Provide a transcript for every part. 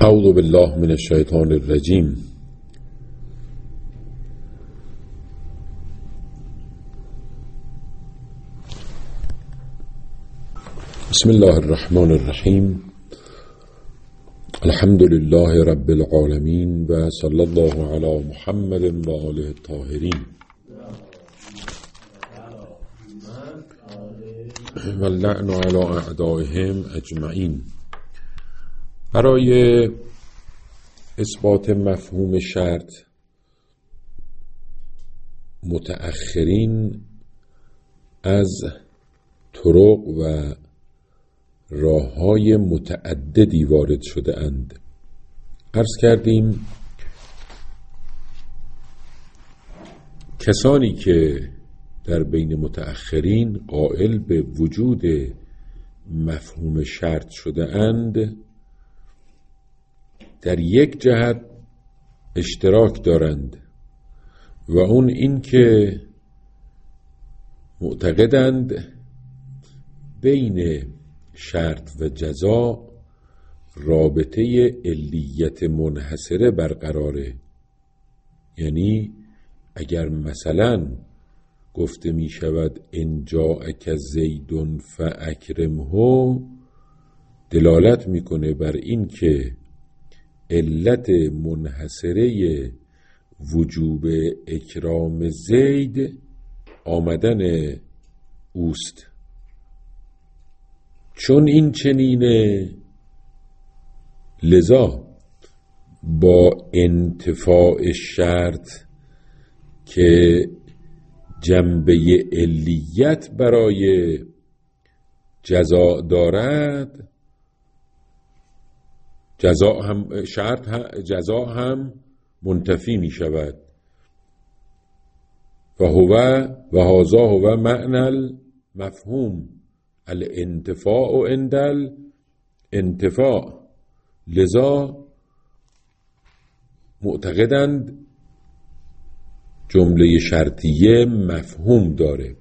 اعوذ بالله من الشیطان الرجیم. بسم الله الرحمن الرحیم. الحمد لله رب العالمین و صلی الله علی محمد و آله الطاهرین و اللعن علی اعدائهم اجمعین. برای اثبات مفهوم شرط متأخرین از طرق و راه‌های متعددی وارد شده اند. عرض کردیم کسانی که در بین متأخرین قائل به وجود مفهوم شرط شده اند در یک جهت اشتراک دارند و اون این که معتقدند بین شرط و جزا رابطه علیت منحصره برقراره. یعنی اگر مثلا گفته می شود ان جاءک زید فاکرمه، دلالت میکنه بر این که علت منحصره وجوب اکرام زید آمدن اوست. چون این چنینه، لذا با انتفاع شرط که جنبه علیت برای جزا دارد، جزا هم منتفی می شود. و هذا هو معنی المفهوم الانتفاع عند الانتفاع. لذا معتقدند جمله شرطیه مفهوم داره.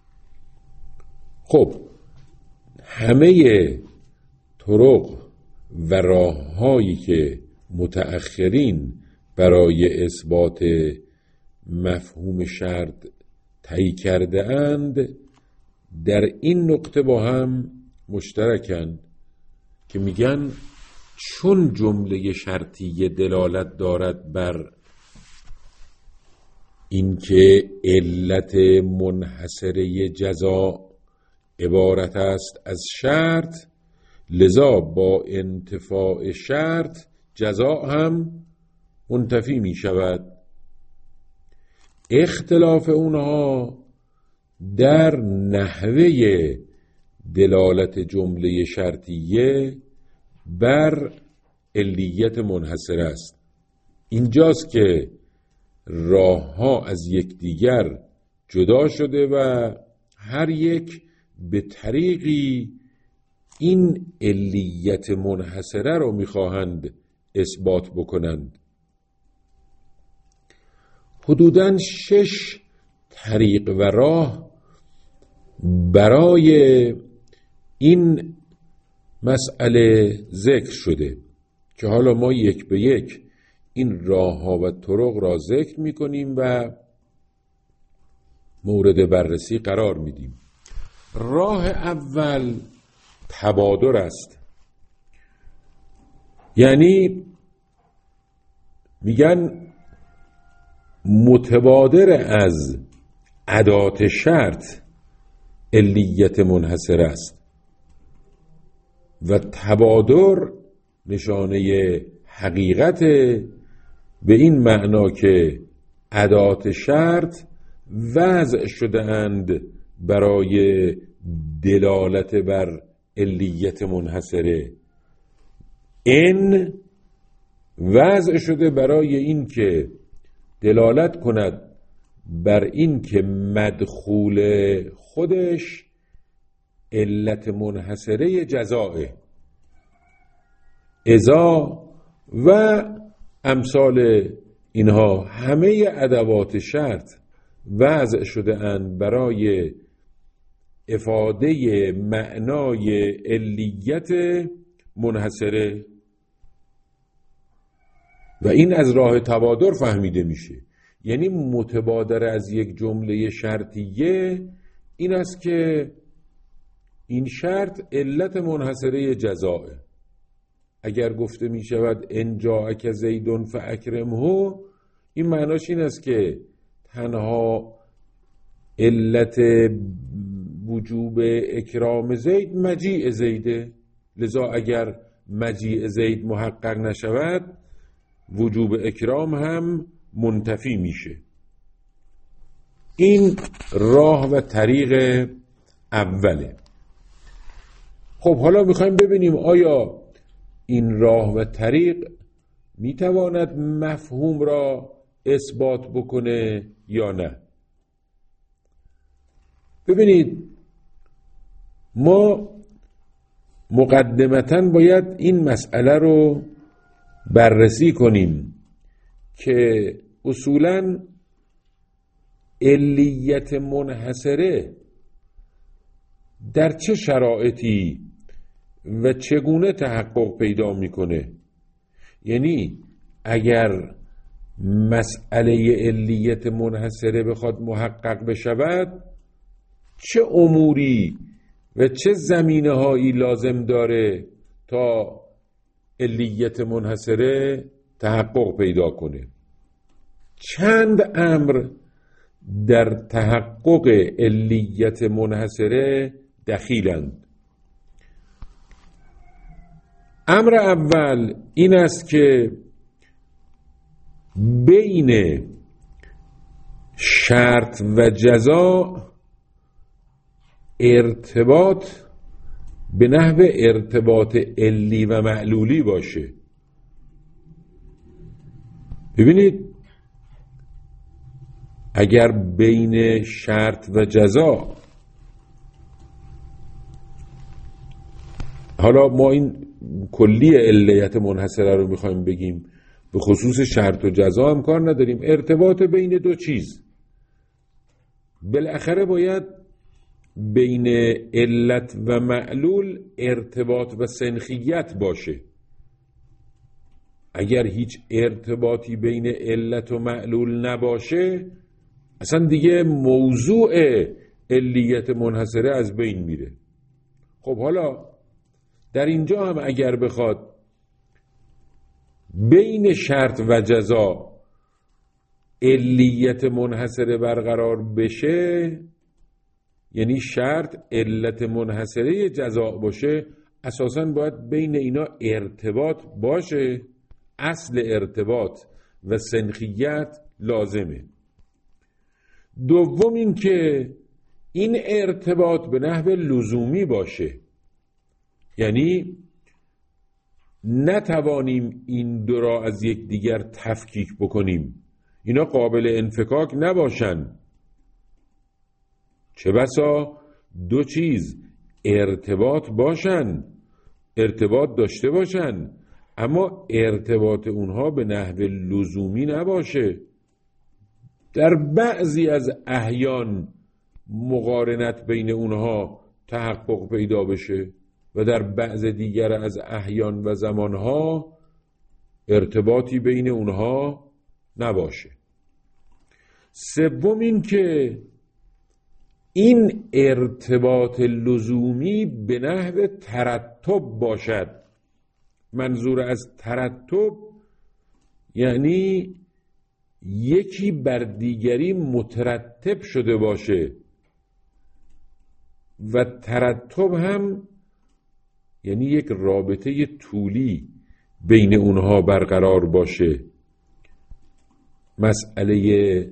خب همه طرق و راه‌هایی که متأخرین برای اثبات مفهوم شرط طی کرده اند در این نقطه با هم مشترکند که میگن چون جمله شرطیه دلالت دارد بر اینکه علت منحصره جزا عبارت است از شرط، لذا با انتفاع شرط جزا هم منتفی می شود. اختلاف اونها در نحوه دلالت جمله شرطیه بر علیت منحصره است. اینجاست که راه‌ها از یکدیگر جدا شده و هر یک به طریقی این علیت منحصره رو میخواهند اثبات بکنند. حدوداً 6 طریق و راه برای این مسئله ذکر شده که حالا ما یک به یک این راه‌ها و طرق را ذکر می‌کنیم و مورد بررسی قرار میدیم. راه اول تبادر است. یعنی میگن متبادر از ادات شرط علیت منحصر است و تبادر نشانه حقیقت به این معنا که ادات شرط وضع شده اند برای دلالت بر علیت منحصره. این وضع شده برای این که دلالت کند بر این که مدخول خودش علت منحصره جزائه. اذا و امثال اینها همه ادوات شرط وضع شده اند برای افاده معنای علیت منحصره. و این از راه تبادر فهمیده میشه. یعنی متبادر از یک جمله شرطیه این است که این شرط علت منحصره جزائه. اگر گفته می شود ان جاءک زید فاکرمه، این معناش این است که تنها علت وجوب اکرام زید مجیء زیده، لذا اگر مجیء زید محقق نشود وجوب اکرام هم منتفی میشه. این راه و طریق اوله. خب حالا میخوایم ببینیم آیا این راه و طریق میتواند مفهوم را اثبات بکنه یا نه. ببینید ما مقدمتاً باید این مسئله رو بررسی کنیم که اصولاً علیت منحصره در چه شرایطی و چگونه تحقق پیدا میکنه. یعنی اگر مسئله علیت منحصره بخواد محقق بشود چه اموری و چه زمینه هایی لازم داره تا علیت منحصره تحقق پیدا کنه. چند امر در تحقق علیت منحصره دخیلند. امر اول این است که بین شرط و جزا ارتباط به نحو ارتباط علی و معلولی باشه. ببینید اگر بین شرط و جزا، حالا ما این کلی علیت منحصره رو میخوایم بگیم، به خصوص شرط و جزا هم کار نداریم، ارتباط بین دو چیز، بالاخره باید بین علت و معلول ارتباط و سنخیت باشه. اگر هیچ ارتباطی بین علت و معلول نباشه اصلا دیگه موضوع علیت منحصره از بین میره. خب حالا در اینجا هم اگر بخواد بین شرط و جزا علیت منحصره برقرار بشه، یعنی شرط علت منحصره جزا باشه، اساساً باید بین اینا ارتباط باشه. اصل ارتباط و سنخیت لازمه. دوم این که این ارتباط به نحو لزومی باشه، یعنی نتوانیم این دو را از یک دیگر تفکیک بکنیم، اینا قابل انفکاک نباشن. چه بسا دو چیز ارتباط باشن، ارتباط داشته باشن، اما ارتباط اونها به نحو لزومی نباشه. در بعضی از احیان مقارنت بین اونها تحقق پیدا بشه و در بعض دیگر از احیان و زمانها ارتباطی بین اونها نباشه. سوم این که این ارتباط لزومی به نحو ترتب باشد. منظور از ترتب یعنی یکی بر دیگری مترتب شده باشه و ترتب هم یعنی یک رابطه طولی بین اونها برقرار باشه. مسئله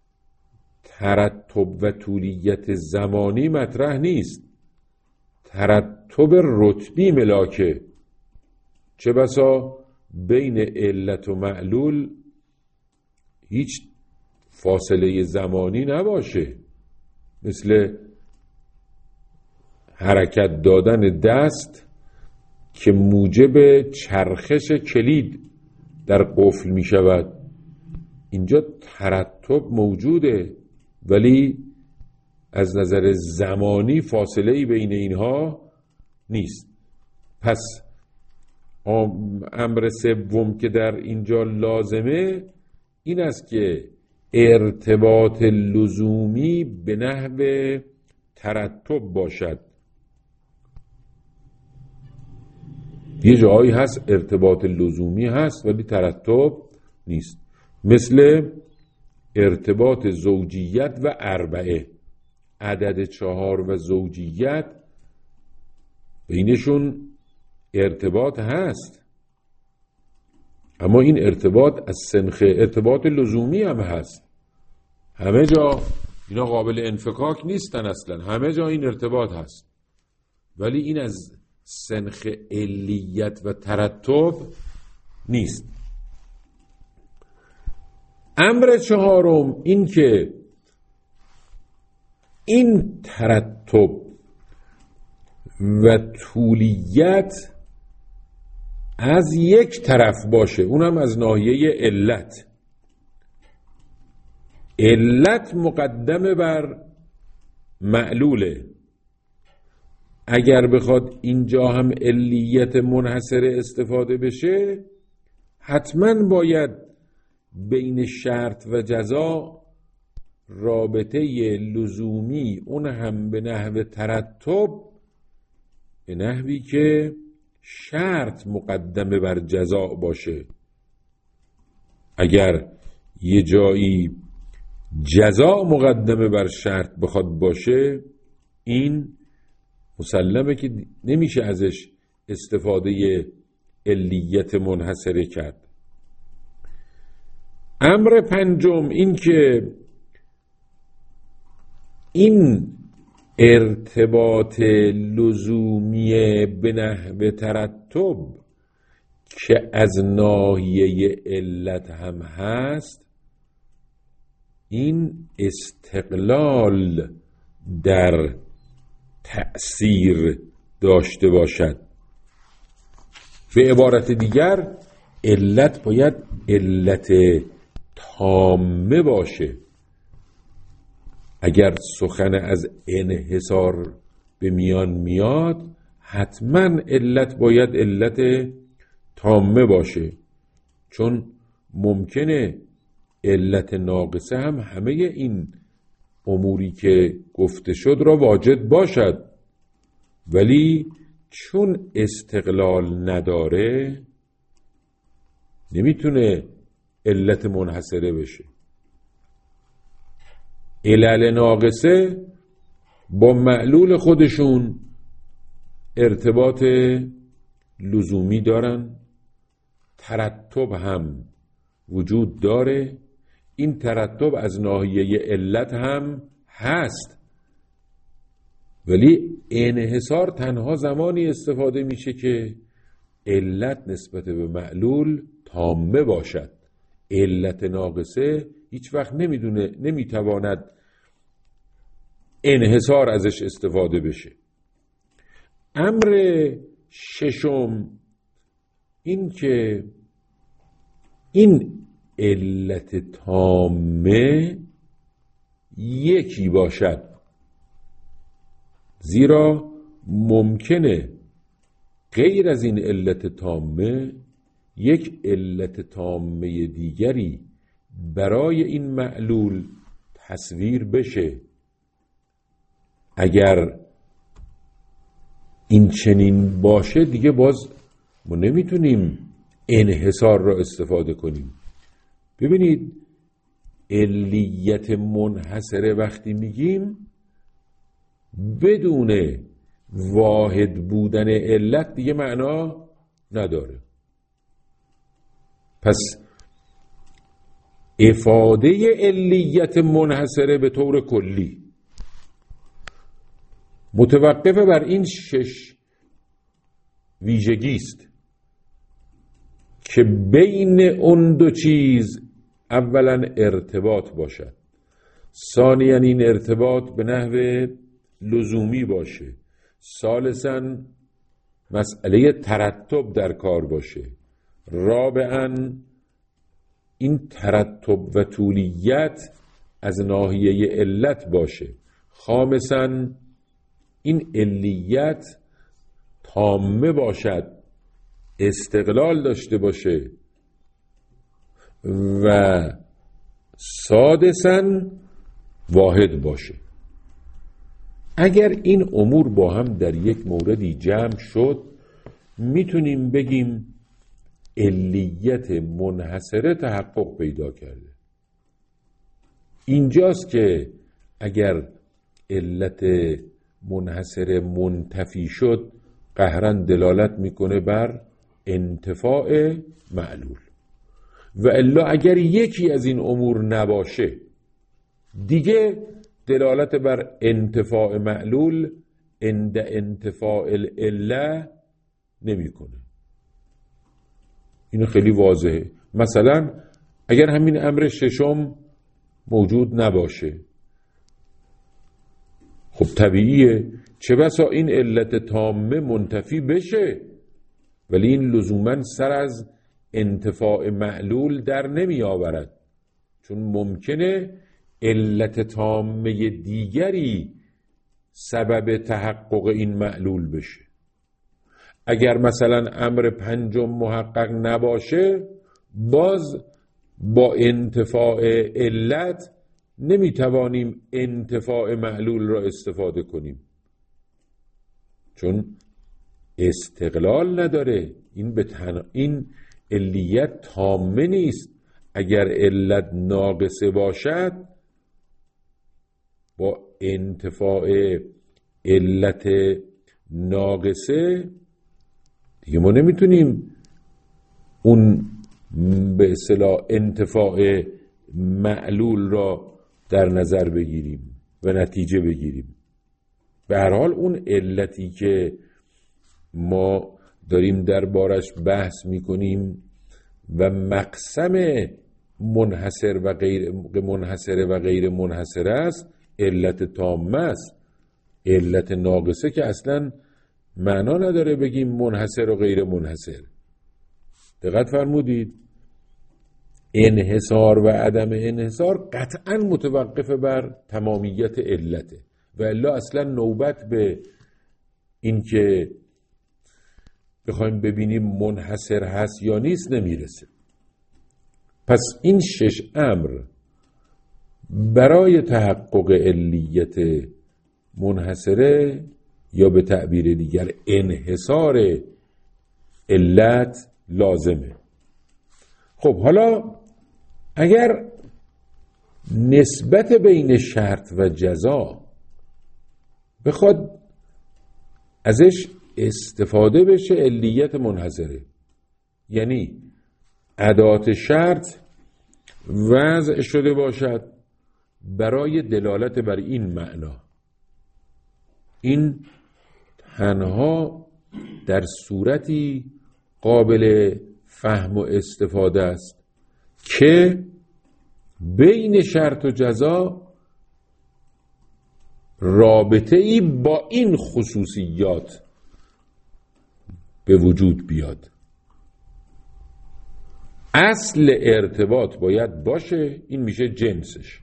ترتب و طولیت زمانی مطرح نیست، ترتب رتبی ملاکه. چه بسا بین علت و معلول هیچ فاصله زمانی نباشه، مثل حرکت دادن دست که موجب چرخش کلید در قفل می شود. اینجا ترتب موجوده ولی از نظر زمانی فاصله‌ای بین اینها نیست. پس امر سوم که در اینجا لازمه این است که ارتباط لزومی به نحو ترتب باشد. یه جایی هست ارتباط لزومی هست ولی ترتب نیست، مثل ارتباط زوجیت و اربعه. عدد 4 و زوجیت بینشون ارتباط هست، اما این ارتباط از سنخ ارتباط لزومی هم هست. همه جا اینا قابل انفکاک نیستن، اصلا همه جا این ارتباط هست، ولی این از سنخ علیت و ترتب نیست. امر چهارم این که این ترتب و طولیت از یک طرف باشه، اونم از ناحیه علت. علت مقدمه بر معلوله. اگر بخواد اینجا هم علیت منحصره استفاده بشه، حتما باید بین شرط و جزا رابطه لزومی، اون هم به نحو ترتب، به نحوی که شرط مقدمه بر جزا باشه. اگر یه جایی جزا مقدمه بر شرط بخواد باشه، این مسلمه که نمیشه ازش استفاده علیت منحصره کرد. امر پنجم این که این ارتباط لزومی به نحو ترتب که از ناحیه علت هم هست، این استقلال در تأثیر داشته باشد. به عبارت دیگر علت باید علت تامه باشه. اگر سخن از انحصار به میان میاد، حتما علت باید علت تامه باشه، چون ممکنه علت ناقصه هم همه این اموری که گفته شد را واجد باشد، ولی چون استقلال نداره نمیتونه علت منحصره بشه. علل ناقصه با معلول خودشون ارتباط لزومی دارن، ترتب هم وجود داره، این ترتب از ناحیه علت هم هست، ولی انحصار تنها زمانی استفاده میشه که علت نسبت به معلول تامه باشد. علت ناقصه هیچ وقت نمیتواند انحصار ازش استفاده بشه. امر ششم این که این علت تامه یکی باشد، زیرا ممکنه غیر از این علت تامه یک علت تامه دیگری برای این معلول تصویر بشه. اگر این چنین باشه دیگه باز ما نمیتونیم انحصار را استفاده کنیم. ببینید علیت منحصره وقتی میگیم بدون واحد بودن علت دیگه معنا نداره. پس افاده علیت منحصره به طور کلی متوقف بر این 6 ویژگی است که بین اون دو چیز اولا ارتباط باشد، ثانیاً این ارتباط به نحو لزومی باشه، ثالثاً مسئله ترتب در کار باشه، رابعاً این ترتب و طولیت از ناحیه علت باشه، خامساً این علیت تامه باشد استقلال داشته باشه و سادساً واحد باشه. اگر این امور با هم در یک موردی جمع شد، میتونیم بگیم علیت منحصره تحقق پیدا کرده. اینجاست که اگر علت منحصره منتفی شد، قهراً دلالت میکنه بر انتفاع معلول، و الا اگر یکی از این امور نباشه دیگه دلالت بر انتفاع معلول عند انتفاع العله نمیکنه. اینو خیلی واضحه. مثلا اگر همین امر ششم موجود نباشه، خب طبیعیه چه بسا این علت تامه منتفی بشه، ولی این لزوماً سر از انتفاع معلول در نمی آورد، چون ممکنه علت تامه دیگری سبب تحقق این معلول بشه. اگر مثلا امر پنجم محقق نباشه، باز با انتفاع علت نمیتوانیم انتفاع معلول را استفاده کنیم، چون استقلال نداره. این علیت تامه نیست. اگر علت ناقصه باشد، با انتفاع علت ناقصه دیگه ما نمیتونیم اون به اصطلاح انتفاع معلول را در نظر بگیریم و نتیجه بگیریم. به هر حال اون علتی که ما داریم دربارش بحث میکنیم و مقسم منحصر و غیر منحصر است، علت تامه است. علت ناقصه که اصلا معنا نداره بگیم منحصر و غیر منحصر. دقت فرمودید؟ انحصار و عدم انحصار قطعا متوقف بر تمامیت علته، و الا اصلا نوبت به این که بخوایم ببینیم منحصر هست یا نیست نمیرسه. پس این 6 امر برای تحقق علیت منحصره، یا به تعبیر دیگر انحصار علت، لازمه. خب حالا اگر نسبت بین شرط و جزا بخواد ازش استفاده بشه علیت منحصره، یعنی ادات شرط وضع شده باشد برای دلالت بر این معنا، این تنها در صورتی قابل فهم و استفاده است که بین شرط و جزا رابطه ای با این خصوصیات به وجود بیاد. اصل ارتباط باید باشه، این میشه جنسش،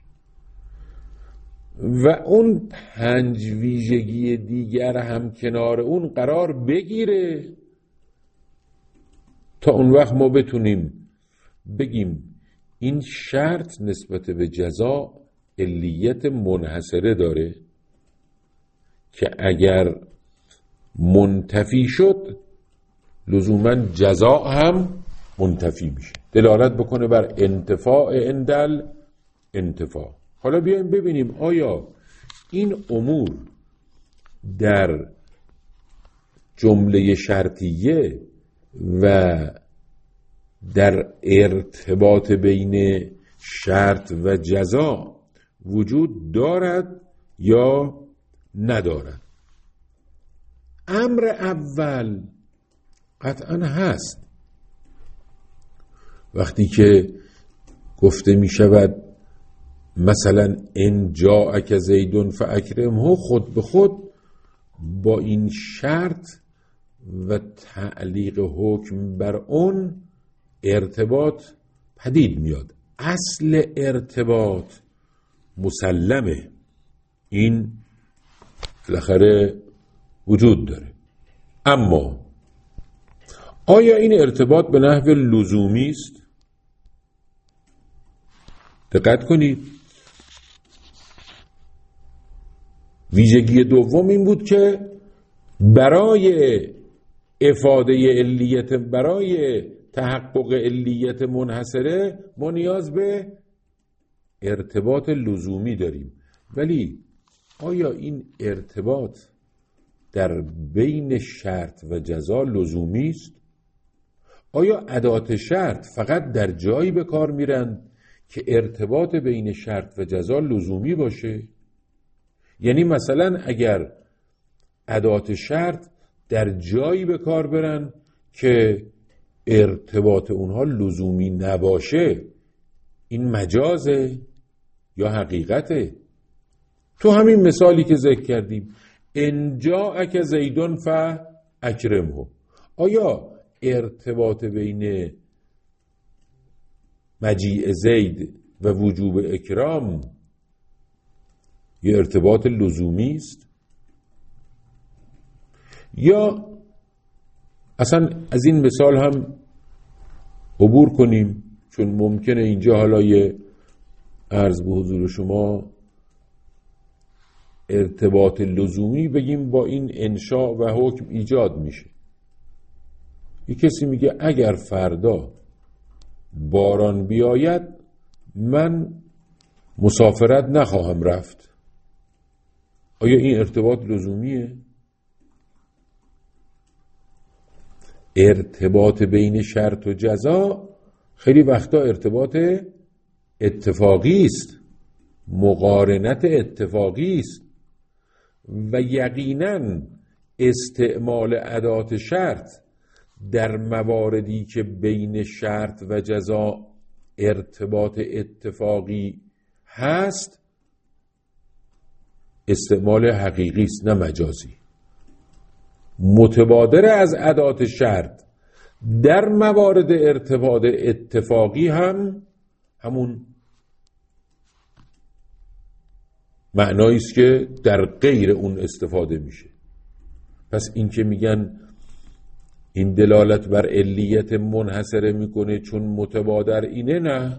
و اون 5 ویژگی دیگر هم کنار اون قرار بگیره تا اون وقت ما بتونیم بگیم این شرط نسبت به جزا علیت منحصره داره که اگر منتفی شد لزوما جزا هم منتفی میشه، دلالت بکنه بر انتفاع اندل انتفاع. حالا بیایم ببینیم آیا این امور در جمله شرطیه و در ارتباط بین شرط و جزا وجود دارد یا ندارد. امر اول قطعا هست. وقتی که گفته می شود مثلا ان جاءک زیدون فاکرمه، خود به خود با این شرط و تعلیق حکم بر اون ارتباط پدید میاد. اصل ارتباط مسلمه، این بالاخره وجود داره. اما آیا این ارتباط به نحو لزومی است؟ دقت کنید. ویژگی دوم این بود که برای افاده علیت، برای تحقق علیت منحصره ما نیاز به ارتباط لزومی داریم. ولی آیا این ارتباط در بین شرط و جزا لزومی است؟ آیا ادات شرط فقط در جایی به کار میرند که ارتباط بین شرط و جزا لزومی باشه؟ یعنی مثلا اگر ادات شرط در جایی به کار برن که ارتباط اونها لزومی نباشه، این مجازه یا حقیقته؟ تو همین مثالی که ذکر کردیم، ان جاءک زیدون فاکرمه، آیا ارتباط بین مجیء زید و وجوب اکرام یه ارتباط لزومی است؟ یا اصلا از این مثال هم عبور کنیم، چون ممکنه اینجا حالا یه عرض به حضور شما ارتباط لزومی بگیم با این انشاء و حکم ایجاد میشه. یه کسی میگه اگر فردا باران بیاید من مسافرت نخواهم رفت. آیا این ارتباط لزومیه؟ ارتباط بین شرط و جزا خیلی وقتا ارتباط اتفاقی است، مقارنت اتفاقی است و یقیناً استعمال ادات شرط در مواردی که بین شرط و جزا ارتباط اتفاقی هست استعمال حقیقی است نه مجازی. متبادر از ادات شرط در موارد ارتباط اتفاقی هم همون معنایی است که در غیر اون استفاده میشه. پس این که میگن این دلالت بر علیت منحصره میکنه چون متبادر اینه، نه.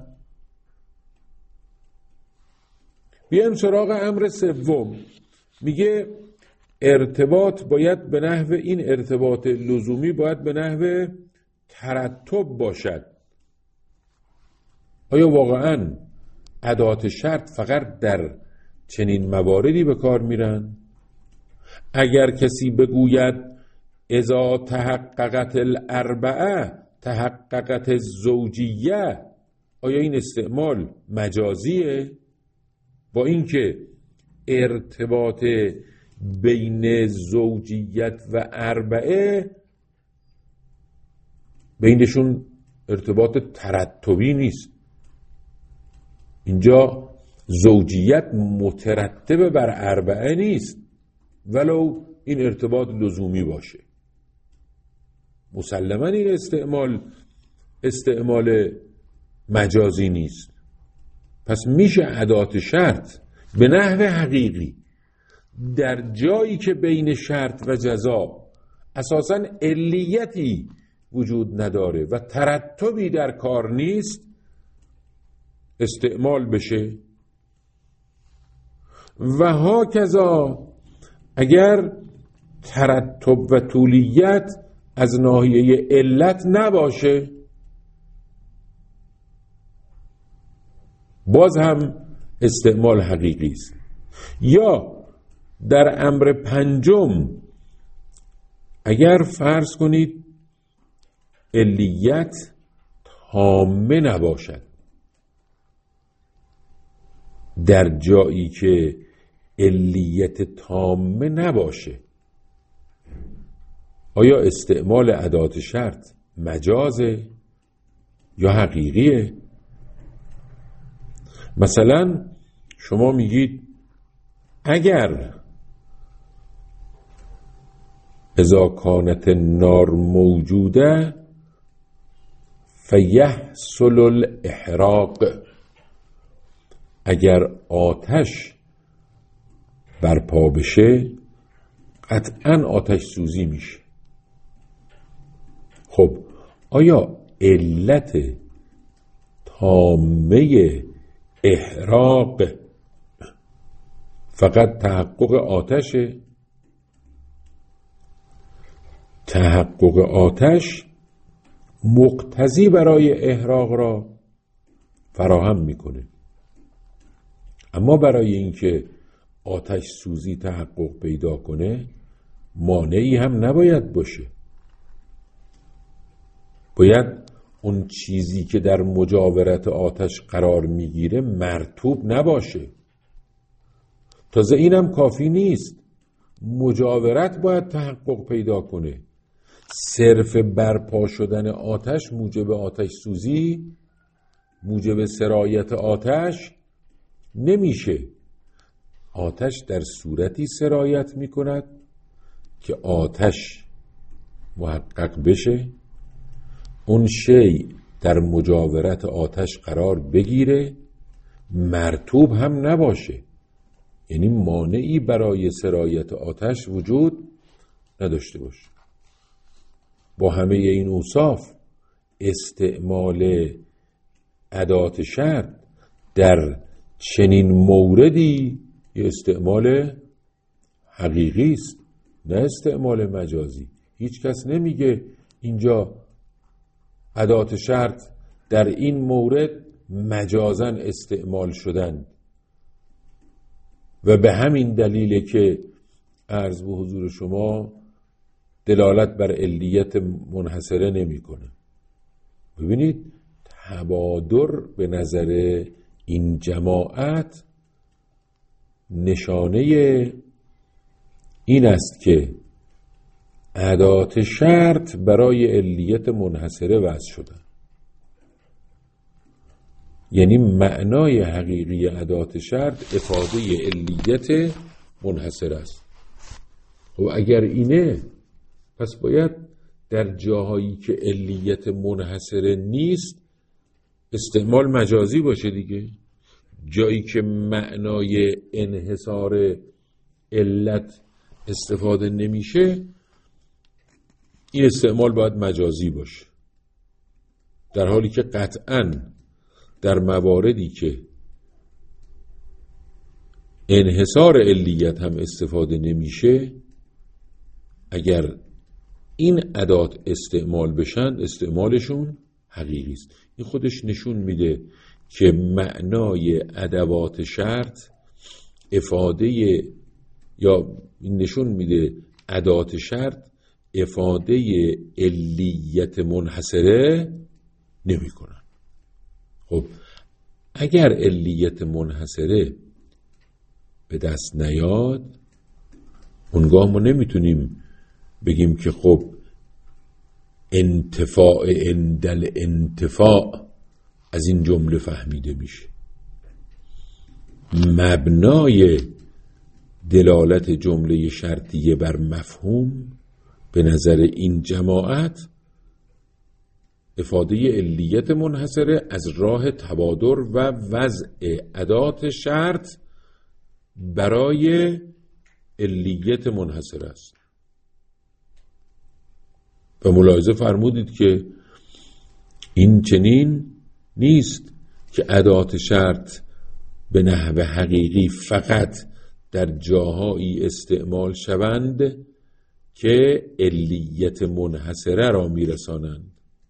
بیایم سراغ امر سوم. میگه ارتباط باید به نحو، این ارتباط لزومی باید به نحو ترتب باشد. آیا واقعاً ادات شرط فقط در چنین مواردی به کار میرن؟ اگر کسی بگوید اذا تحققت الاربعه تحققت الزوجیه، آیا این استعمال مجازیه؟ با اینکه ارتباط بین زوجیت و اربعه بینشون ارتباط ترتبی نیست. اینجا زوجیت مترتب بر اربعه نیست ولو این ارتباط لزومی باشه. مسلماً این استعمال مجازی نیست. پس میشه ادات شرط به نحو حقیقی در جایی که بین شرط و جزا اساساً علیتی وجود نداره و ترتبی در کار نیست استعمال بشه. و هاکذا اگر ترتب و طولیت از ناحیه علت نباشه باز هم استعمال حقیقی است. یا در امر پنجم اگر فرض کنید علیت تامه نباشد، در جایی که علیت تامه نباشه، آیا استعمال ادات شرط مجازه یا حقیقیه؟ مثلا شما میگید اگر اذا کانت النار موجوده فیحصل الاحراق، اگر آتش برپا بشه قطعاً آتش سوزی میشه. خب آیا علت تامه احراق فقط تحقق آتشه؟ تحقق آتش مقتضی برای احراق را فراهم میکنه، اما برای اینکه آتش سوزی تحقق پیدا کنه مانعی هم نباید باشه. باید اون چیزی که در مجاورت آتش قرار میگیره مرطوب نباشه. تازه اینم کافی نیست، مجاورت باید تحقق پیدا کنه. صرف برپا شدن آتش موجب آتش سوزی، موجب سرایت آتش نمیشه. آتش در صورتی سرایت میکند که آتش محقق بشه، اون شی در مجاورت آتش قرار بگیره، مرطوب هم نباشه، یعنی مانعی برای سرایت آتش وجود نداشته باشه. با همه این اوصاف استعمال ادات شرط در چنین موردی یه استعمال حقیقی است، نه استعمال مجازی. هیچ کس نمیگه اینجا ادات شرط در این مورد مجازاً استعمال شدن و به همین دلیله که عرض به حضور شما دلالت بر علیت منحصره نمی کنه. ببینید تبادر به نظر این جماعت نشانه این است که ادات شرط برای علیت منحصره وضع شده، یعنی معنای حقیقی ادات شرط افاده علیت منحصره است. و اگر اینه پس باید در جاهایی که علیت منحصره نیست استعمال مجازی باشه دیگه. جایی که معنای انحصار علت استفاده نمیشه این استعمال باید مجازی باشه، در حالی که قطعاً در مواردی که انحصار علیت هم استفاده نمیشه اگر این ادات استعمال بشن استعمالشون حقیقی است. این خودش نشون میده که معنای ادوات شرط افاده یا نشون میده ادات شرط افاده علیت منحصره نمی کنن. خب اگر علیت منحصره به دست نیاد اونگاه ما نمیتونیم بگیم که خب انتفاع اندل انتفاع از این جمله فهمیده میشه. مبنای دلالت جمله شرطیه بر مفهوم به نظر این جماعت افاده علیت منحصره از راه تبادر و وضع ادات شرط برای علیت منحصره است. و ملاحظه فرمودید که این چنین نیست که ادات شرط به نحو حقیقی فقط در جاهایی استعمال شوند که علیت منحصره را میرسانند.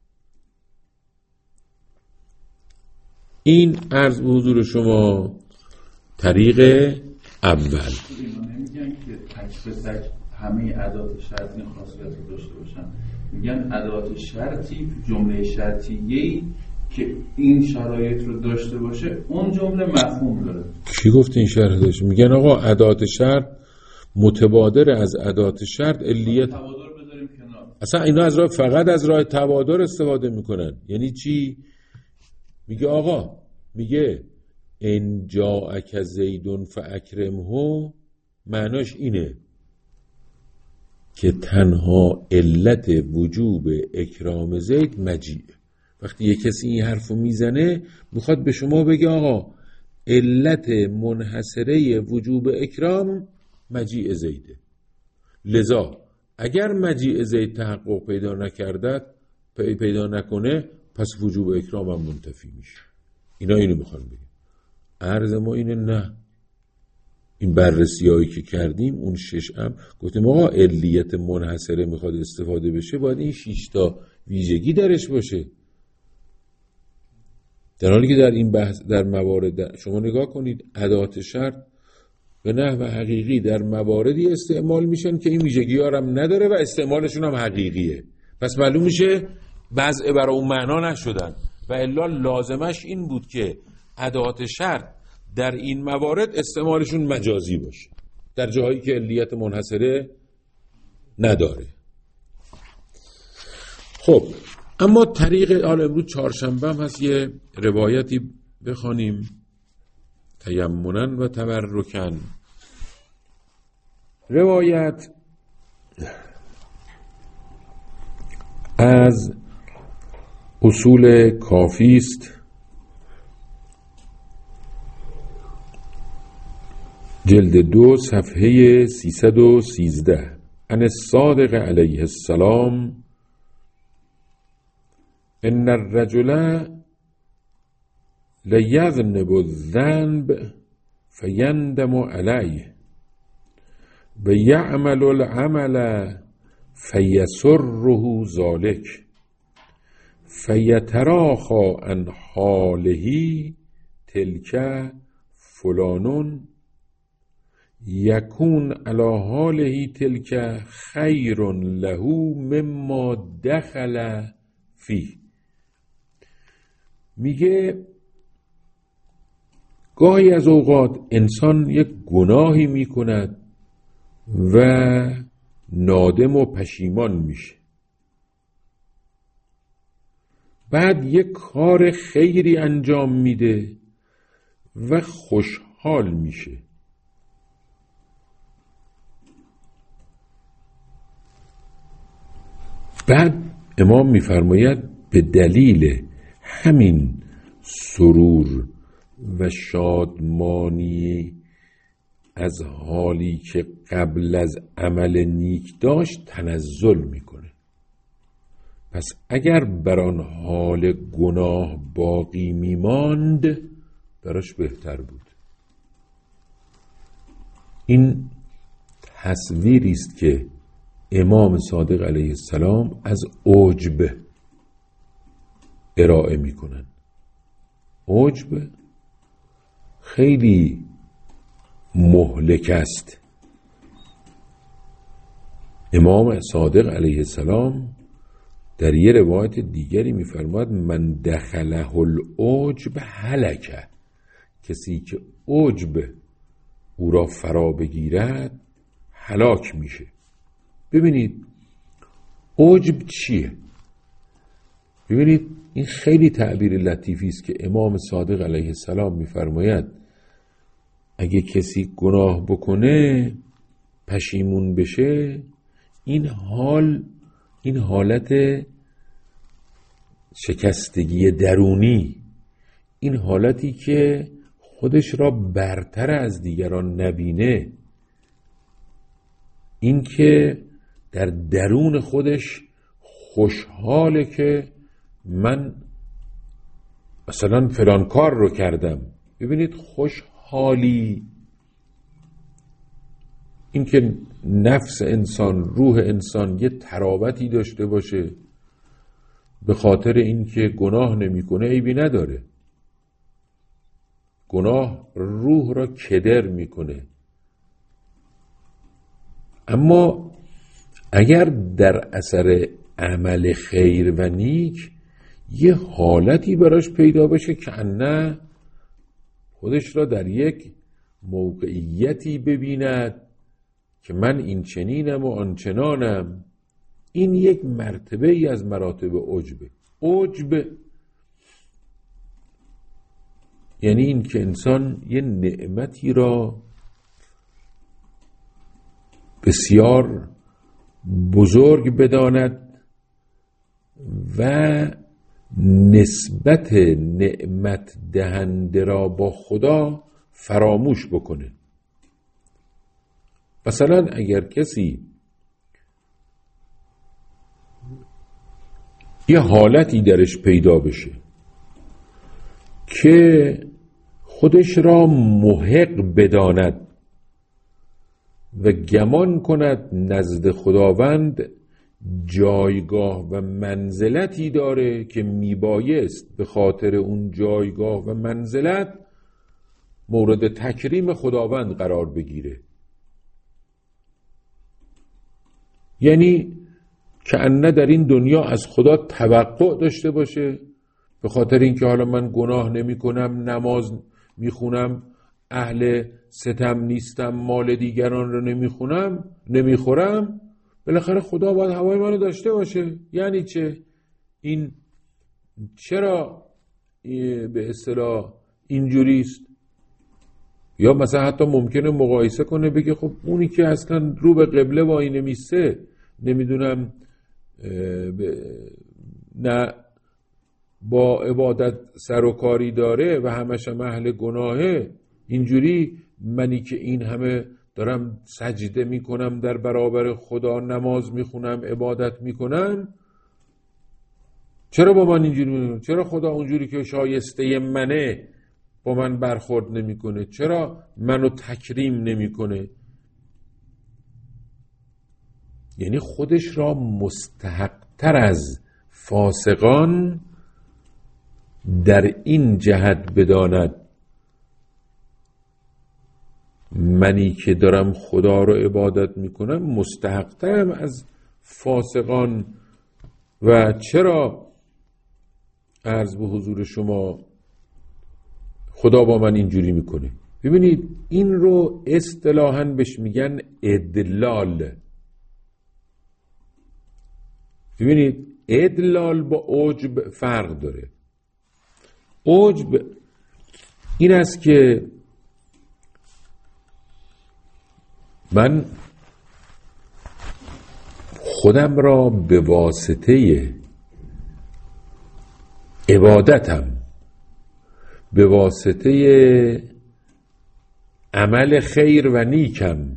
این عرض به حضور شما طریق اول. نمیگن که تک به تک همه ادات شرط این خاصیت رو داشته باشن، میگن ادات شرطی جمله شرطیه‌ای که این شرایط رو داشته باشه اون جمله مفهوم داره. کی گفت این شرط داشته؟ میگن آقا ادات شرط متبادر از ادات شرط علیت تبادر بذاریم کنار. اصلا اینا از راه فقط از راه تبادر استفاده میکنن. یعنی چی؟ میگه آقا میگه ان جاءک زیدون فاکرمه، معناش اینه که تنها علت وجوب اکرام زید مجیء. وقتی یه کسی این حرفو میزنه میخواد به شما بگه آقا علت منحصره وجوب اکرام مجیء زیده، لذا اگر مجیء زید تحقق پیدا نکرده پیدا نکنه پس وجوب اکرام هم منتفی میشه. اینا اینو میخوان بگیم. عرض ما اینه نه، این بررسی هایی که کردیم اون 6 گفتیم آقا علیت منحصره میخواد استفاده بشه باید این 6 تا ویژگی درش باشه. در حالی که در این بحث در موارد شما نگاه کنید ادات شرط به نحو حقیقی در مواردی استعمال میشن که این ویژگی ها هم نداره و استعمالشون هم حقیقیه، پس معلوم میشه وضع برای اون معنا نشدن و الا لازمش این بود که ادات شرط در این موارد استعمالشون مجازی باشه در جاهایی که علیت منحصره نداره. خب اما طریق حال امروز چهارشنبه هم هست یه روایتی بخوانیم تیمنا و تبرکن. روایت از اصول کافی است، جلد 2 صفحه 313. عن الصادق علیه السلام ان الرجل لیذنب الذنب فیندم علیه و یعمل العمل فیسره ذلک فیتراخا عن حاله تلک فلان یکون علی حاله تلک خیر له مما دخل فیه. میگه گاهی از اوقات انسان یک گناهی میکند و نادم و پشیمان میشه، بعد یک کار خیری انجام میده و خوشحال میشه. بعد امام میفرماید به دلیل همین سرور و شادمانی از حالی که قبل از عمل نیک داشت تنزل میکنه. پس اگر بر آن حال گناه باقی میماند براش بهتر بود. این تصویری است که امام صادق علیه السلام از عجب ارائه میکنن. عجب خیلی مهلک است. امام صادق علیه السلام در یه روایت دیگری میفرماید من دخله العجب هلکه، کسی که عجب او را فرا بگیرد هلاک میشه. ببینید عجب چیه؟ ببینید این خیلی تعبیر لطیفی است که امام صادق علیه السلام میفرماید اگه کسی گناه بکنه پشیمون بشه، این حالت شکستگی درونی، این حالتی که خودش را برتر از دیگران نبینه، این که در درون خودش خوشحاله که من مثلا فلان کار رو کردم. ببینید خوشحالی، این که نفس انسان، روح انسان یه تراوتی داشته باشه به خاطر این که گناه نمیکنه عیبی نداره. گناه روح را کدر میکنه، اما اگر در اثر عمل خیر و نیک یه حالتی براش پیدا بشه که نه خودش را در یک موقعیتی ببیند که من این چنینم و آنچنانم، این یک مرتبه ای از مراتب عجبه. عجب یعنی این که انسان یه نعمتی را بسیار بزرگ بداند و نسبت نعمت دهنده را با خدا فراموش بکنه. مثلا اگر کسی یه حالتی درش پیدا بشه که خودش را محق بداند و گمان کند نزد خداوند جایگاه و منزلتی داره که میبایست به خاطر اون جایگاه و منزلت مورد تکریم خداوند قرار بگیره. یعنی کأنه در این دنیا از خدا توقع داشته باشه به خاطر اینکه حالا من گناه نمی کنم، نماز میخونم، اهل ستم نیستم، مال دیگران رو نمیخورم، بالاخره خدا باید هوای منو داشته باشه. یعنی چه؟ این چرا به اصطلاح اینجوریست؟ یا مثلا حتی ممکنه مقایسه کنه بگه خب اونی که اصلا رو به قبله وای نمیسته، نمیدونم نه با عبادت سر و کاری داره و همش هم اهل گناهه، اینجوری منی که این همه دارم سجده میکنم در برابر خدا، نماز میخونم، عبادت میکنم، چرا با من اینجوری میکنم؟ چرا خدا اونجوری که شایسته منه با من برخورد نمیکنه؟ چرا منو تکریم نمیکنه؟ یعنی خودش را مستحق‌تر از فاسقان در این جهت بداند، منی که دارم خدا رو عبادت میکنم مستحق‌ترم از فاسقان. و چرا عرض به حضور شما خدا با من اینجوری میکنه؟ ببینید این رو اصطلاحاً بهش میگن ادلال. ببینید ادلال با عجب فرق داره. عجب این است که من خودم را به واسطه عبادتم، به واسطه عمل خیر و نیکم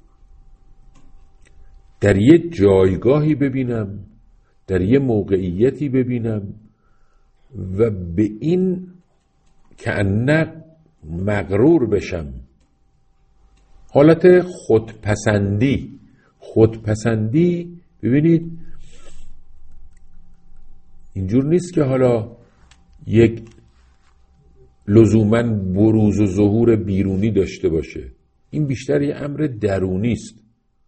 در یه جایگاهی ببینم، در یه موقعیتی ببینم و به این کأنه مغرور بشم. حالت خودپسندی ببینید اینجور نیست که حالا یک لزوماً بروز و ظهور بیرونی داشته باشه، این بیشتر یه امر درونی است.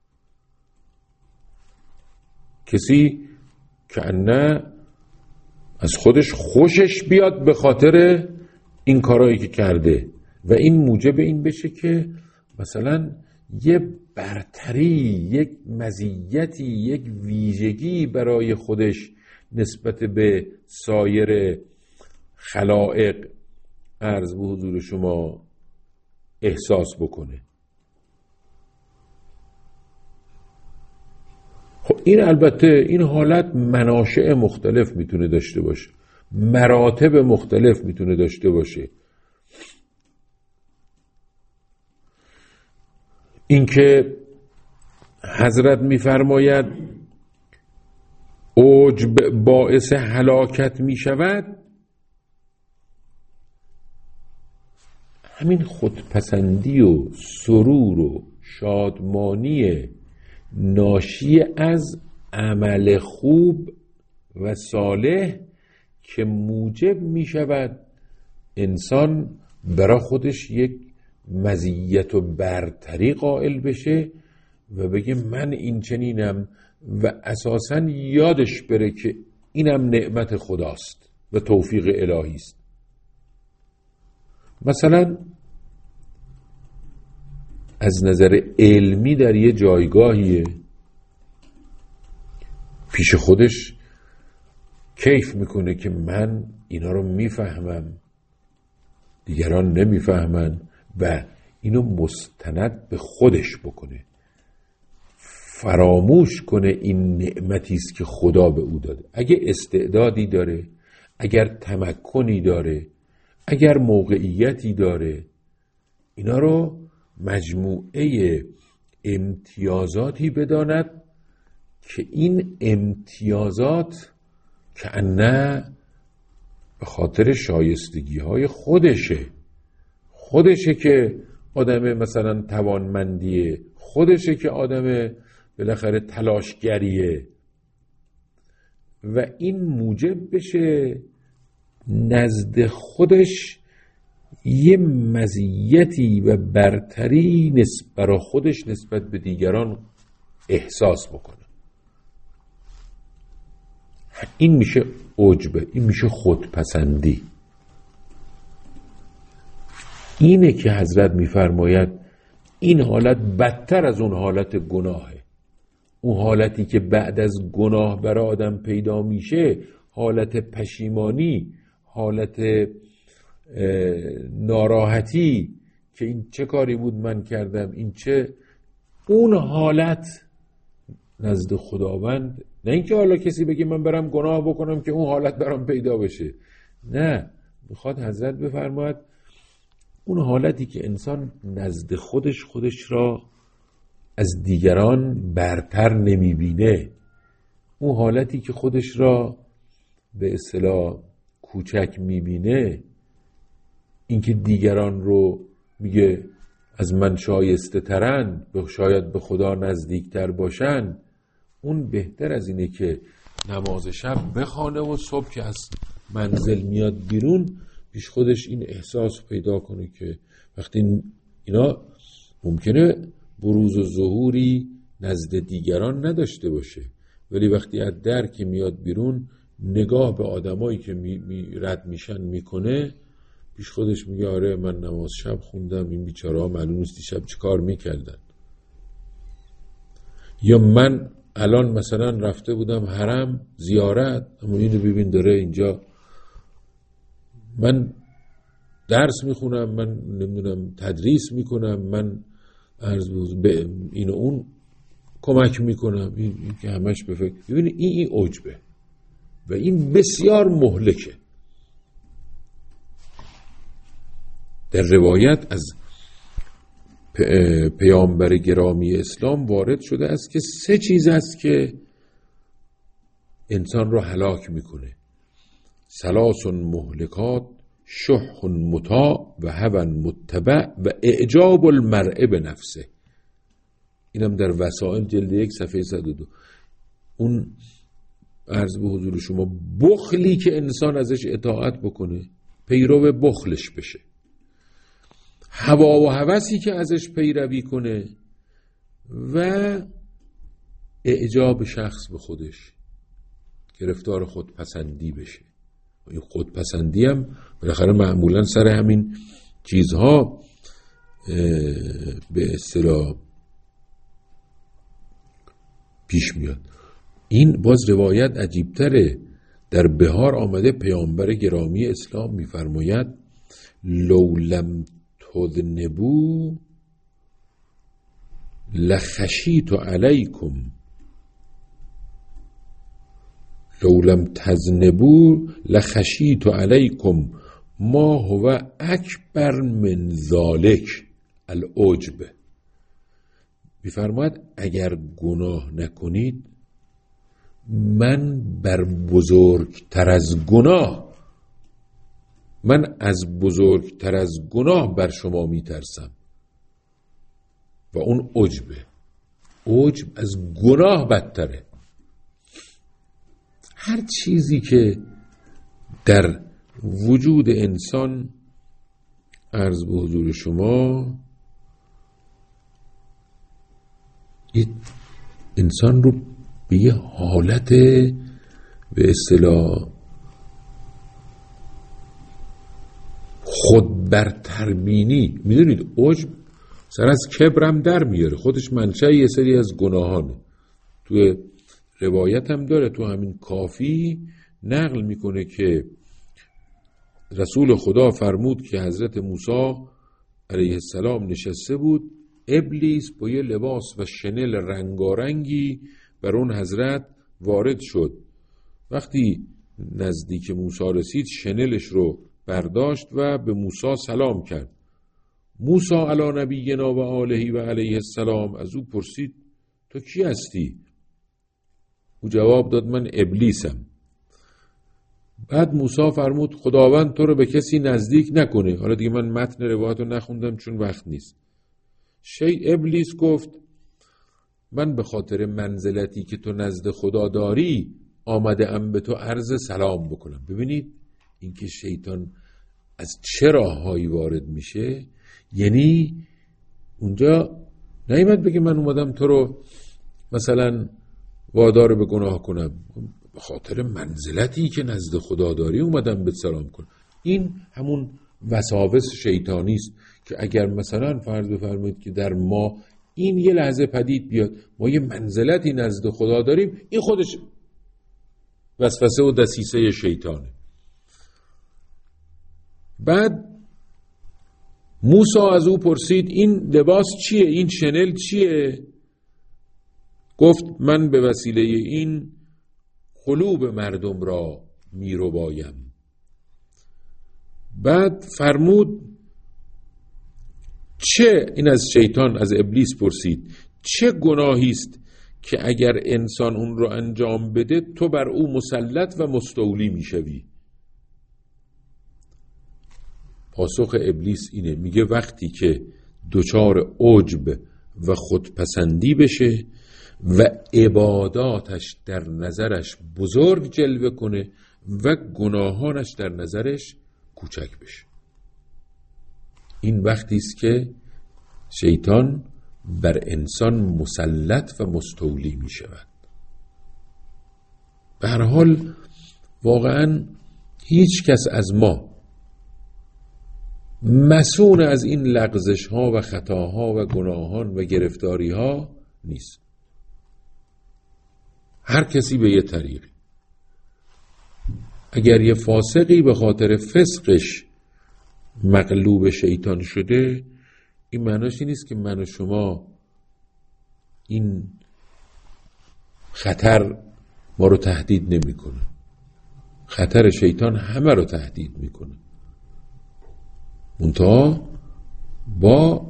کسی کأنه از خودش خوشش بیاد به خاطر این کارهایی که کرده و این موجب این بشه که مثلا یه برتری، یک مزیتی، یک ویژگی برای خودش نسبت به سایر خلائق عرض به حضور شما احساس بکنه. خب این البته این حالت مناشئ مختلف میتونه داشته باشه، مراتب مختلف میتونه داشته باشه. اینکه حضرت میفرماید عجب باعث هلاکت میشود، همین خودپسندی و سرور و شادمانی ناشی از عمل خوب و صالح که موجب می شود انسان برای خودش یک مزیت و برتری قائل بشه و بگه من این چنینم و اساساً یادش بره که اینم نعمت خداست و توفیق الهی است. مثلا از نظر علمی در یه جایگاهیه، پیش خودش کیف میکنه که من اینا رو میفهمم، دیگران نمیفهمن و اینو مستند به خودش بکنه، فراموش کنه این نعمتی است که خدا به او داده. اگه استعدادی داره، اگر تمکنی داره، اگر موقعیتی داره، اینا رو مجموعه امتیازاتی بداند که این امتیازات که نه به خاطر شایستگی های خودشه که آدم مثلا توانمندیه، خودشه که آدم بالاخره تلاشگریه و این موجب بشه نزد خودش یه مزیتی و برتری برای خودش نسبت به دیگران احساس بکنه. این میشه عجبه، این میشه خودپسندی. اینه که حضرت میفرماید این حالت بدتر از اون حالت گناهه. اون حالتی که بعد از گناه برای آدم پیدا میشه، حالت پشیمانی، حالت ناراحتی که این چه کاری بود من کردم، این چه، اون حالت نزد خداوند، نه اینکه حالا کسی بگه من برم گناه بکنم که اون حالت برام پیدا بشه، نه، میخواد حضرت بفرماید اون حالتی که انسان نزد خودش را از دیگران برتر نمیبینه، اون حالتی که خودش را به اصطلاح کوچک میبینه، اینکه دیگران رو میگه از من شایسته ترن، شاید به خدا نزدیکتر باشن، اون بهتر از اینه که نماز شب بخوانه و صبح که از منزل میاد بیرون پیش خودش این احساس پیدا کنه که وقتی اینا ممکنه بروز و ظهوری نزد دیگران نداشته باشه، ولی وقتی از در که میاد بیرون نگاه به آدمایی که رد میشن میکنه، پیش خودش میگه آره من نماز شب خوندم، این بیچاره‌ها معلوم نیست شب چی کار میکردن. یا من الان مثلا رفته بودم حرم زیارت، اما اینو ببین داره اینجا من درس میخونم، من نمیدونم تدریس میکنم، من به این و اون کمک میکنم، این که همش بفکر. ببینید این عجبه و این بسیار مهلکه. در روایت از پیامبر گرامی اسلام وارد شده است که 3 چیز است که انسان رو هلاک میکنه: 3 مهلکات، شح مطاع و هوى متبع و اعجاب المرء به نفسه. اینم در وسائل جلد 1 صفحه 102. اون عرض به حضور شما بخلی که انسان ازش اطاعت بکنه، پیرو بخلش بشه، هوا و هوسی که ازش پیروی کنه و اعجاب شخص به خودش، گرفتار خودپسندی بشه. این خودپسندی هم بالاخره معمولا سر همین چیزها به اصطلاح پیش میاد. این باز روایت عجیبتره. در بهار آمده پیامبر گرامی اسلام میفرماید لو لم تذنبوا لخشیت علیکم، لو لم تذنبوا لخشیت علیکم ما هو اکبر من ذالک العجب. میفرماید اگر گناه نکنید من بر بزرگتر از گناه، من از بزرگتر از گناه بر شما میترسم و اون عجبه. عجب از گناه بدتره. هر چیزی که در وجود انسان عرض به حضور شما انسان رو به یه حالت به اصطلاح خود برتربینی، میدونید عجب سر از کبرم در میاره، خودش منشأ یه سری از گناهانه. توی روایت هم داره، تو همین کافی نقل میکنه که رسول خدا فرمود که حضرت موسی علیه السلام نشسته بود، ابلیس با یه لباس و شنل رنگارنگی بر اون حضرت وارد شد. وقتی نزدیک موسی رسید شنلش رو برداشت و به موسی سلام کرد. موسی علی نبینا و آله و علیه السلام از او پرسید تو کی هستی؟ او جواب داد من ابلیسم. بعد موسی فرمود خداوند تو رو به کسی نزدیک نکنه. حالا دیگه من متن روایت رو نخوندم چون وقت نیست. ابلیس گفت من به خاطر منزلتی که تو نزد خدا داری آمده ام به تو عرض سلام بکنم. ببینید اینکه شیطان از چه راههایی وارد میشه. یعنی اونجا نیامد بگه من اومدم تو رو مثلا وادار به گناه کنم، به خاطر منزلتی که نزد خدا داری اومدم به سلام کنم. این همون وساوس شیطانی است که اگر مثلا فرض بفرمایید که در ما این یه لحظه پدید بیاد ما یه منزلتی نزد خدا داریم، این خودش وسوسه و دسیسه شیطانه. بعد موسی از او پرسید این لباس چیه؟ این شنل چیه؟ گفت من به وسیله این قلوب مردم را میربایم. بعد فرمود این از شیطان، از ابلیس پرسید چه گناهی است که اگر انسان اون رو انجام بده تو بر او مسلط و مستولی میشوی؟ پاسخ ابلیس اینه، میگه وقتی که دچار عجب و خودپسندی بشه و عباداتش در نظرش بزرگ جلوه کنه و گناهانش در نظرش کوچک بشه. این وقتی است که شیطان بر انسان مسلط و مستولی می شود. به هر حال واقعا هیچ کس از ما مسئول از این لغزش ها و خطاها و گناهان و گرفتاری ها نیست. هر کسی به یه طریقی. اگر یه فاسقی به خاطر فسقش مغلوب شیطان شده، این معناش این نیست که من و شما این خطر ما رو تهدید نمیکنه. خطر شیطان همه رو تهدید میکنه، منتها با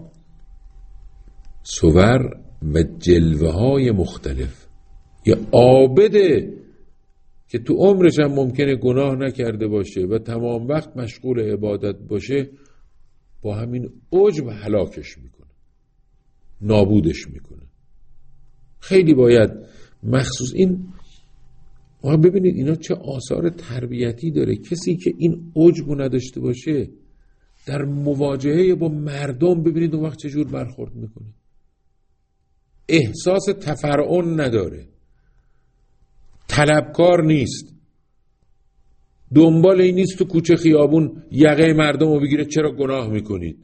صور و جلوه های مختلف. یه عابده که تو عمرش هم ممکنه گناه نکرده باشه و تمام وقت مشغول عبادت باشه، با همین عجب هلاکش میکنه، نابودش میکنه. خیلی باید مخصوص این ببینید اینا چه آثار تربیتی داره. کسی که این عجب نداشته باشه در مواجهه با مردم ببینید اون وقت چجور برخورد میکنه. احساس تفرعن نداره، طلبکار نیست، دنبال این نیست تو کوچه خیابون یقه مردم رو بگیره چرا گناه میکنید.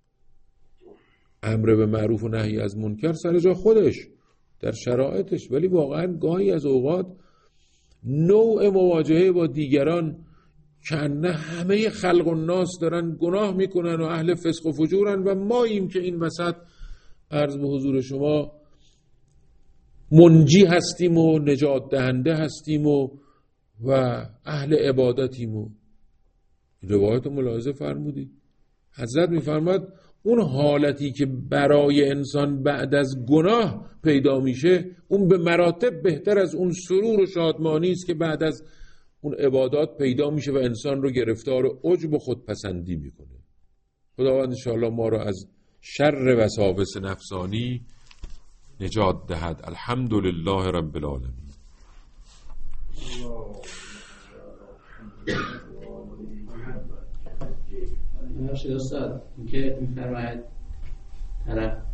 امر به معروف و نهی از منکر سر جا خودش در شرایطش، ولی واقعا گاهی از اوقات نوع مواجهه با دیگران که نه همه خلق و ناس دارن گناه میکنن و اهل فسق و فجورن و ماییم که این وسط عرض به حضور شما منجی هستیم و نجات دهنده هستیم و اهل عبادتیم. و روایت ملاحظه فرمودید حضرت میفرماد اون حالتی که برای انسان بعد از گناه پیدا میشه اون به مراتب بهتر از اون سرور و شادمانی است که بعد از اون عبادات پیدا میشه و انسان رو گرفتار عجب و خودپسندی میکنه. خداوند انشاءالله ما رو از شر وساوس نفسانی نجات دهد. الحمدلله رب العالمین. استاد که میفرماید طرف